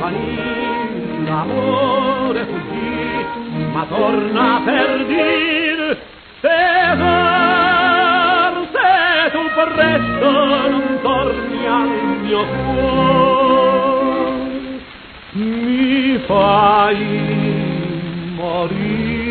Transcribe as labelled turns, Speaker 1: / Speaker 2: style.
Speaker 1: svanì, l'amore fuggì, ma torna per dir tesor, se tu presto non torni al mio cuore, mi fai morire.